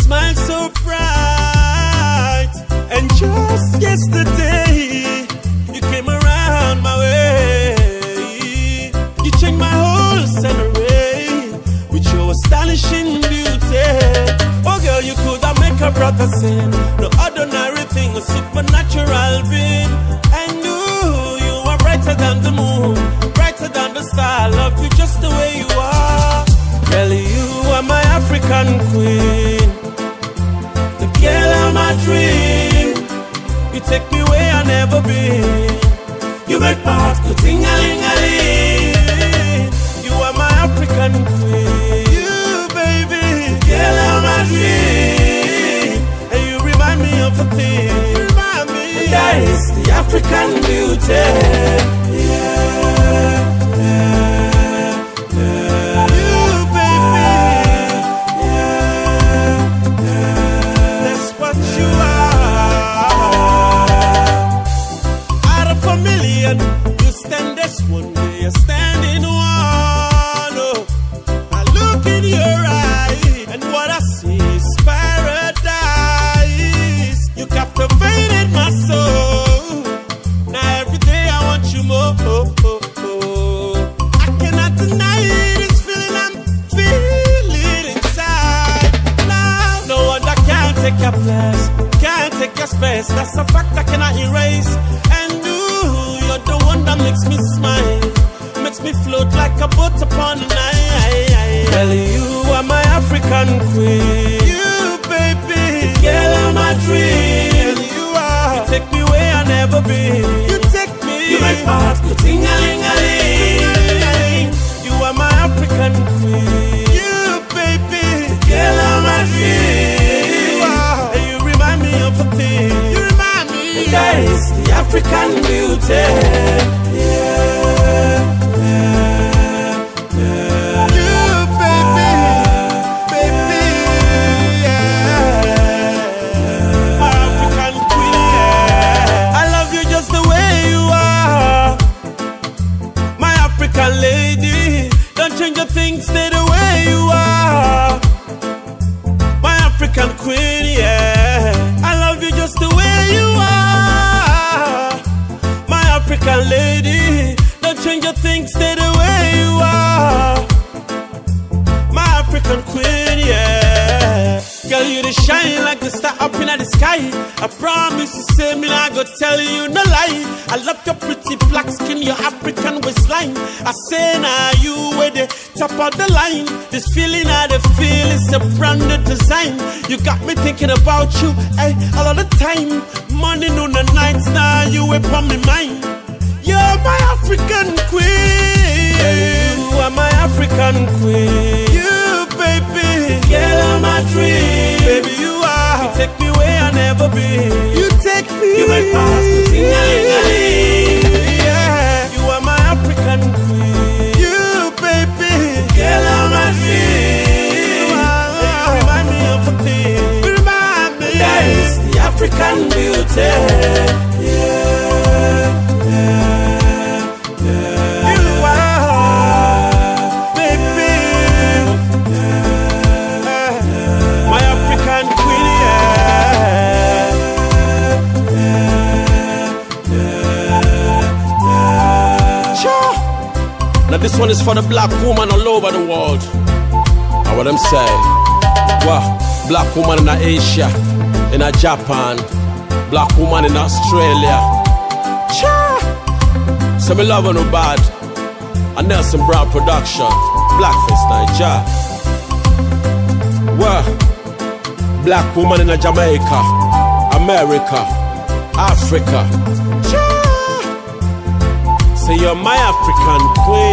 smile so bright. And just yesterday, you came around my way. You changed my whole scenery with your astonishing beauty. Oh girl, you could have make a brother sin. No ordinary thing, a supernatural being. And you are brighter than the moon, brighter than the star. Love you just the way you are. Girl, you are my African queen, the girl of my dream. You take me where I never been. You make my heart go ting-a-ling-a-ling. You are my African queen, you baby, girl of my dream. And you remind me of a thing, remind me, and that is the African beauty. Yeah, yeah, yeah. You baby, yeah, yeah. That's what you are. Out of a million, you stand as one day, you stand in one. Oh, I look in your eyes, and what I see is paradise. You captivated my soul. Now every day I want you more. I cannot deny this feeling I'm feeling inside. Now no wonder can't take your place, can't take your space. That's a fact I cannot erase. And you're the one that makes me smile, makes me float like a boat upon the night. Well, you are my African queen, you baby, the girl of my dream. You are, you take me where I never been. You take me, you make my heart go ting-a-ling-a-ling. You are my African queen, you baby, the girl of my dream. You are, and you remind me of a thing, you remind me, and that is the African beauty. Yeah, yeah, yeah. You baby, baby, yeah. My African queen, yeah. I love you just the way you are. My African lady, don't change your things, stay the way you are. My African queen, yeah. I love you just the way you are. My African lady, don't change your things, stay the way you are. My African queen, yeah. Girl, you the shine like the star up in the sky. I promise you, say me, I go tell you no lie. I love your pretty black skin, your African waistline. I say now you were the top of the line. This feeling I the feel is a brand new design. You got me thinking about you, hey, all of the time. Morning, noon, and nights, now you upon my mind. You're my African queen. You are my African queen. You baby, girl of my dream. Baby, you are, you take me where I never been. You take me, you make my heart go ting-a-ling-a-ling. Yeah, you are my African queen. You baby, girl of my dream. You are, and you remind me of a thing, you remind me, that is the African beauty. Yeah, yeah. Now this one is for the black woman all over the world. How what them say? Well, black woman in Asia, in Japan, black woman in Australia. Cha! So me love her no bad. And Nelson Brown production, Blackface Niger. Well, black woman in Jamaica, America, Africa. Cha! Say you're my African queen.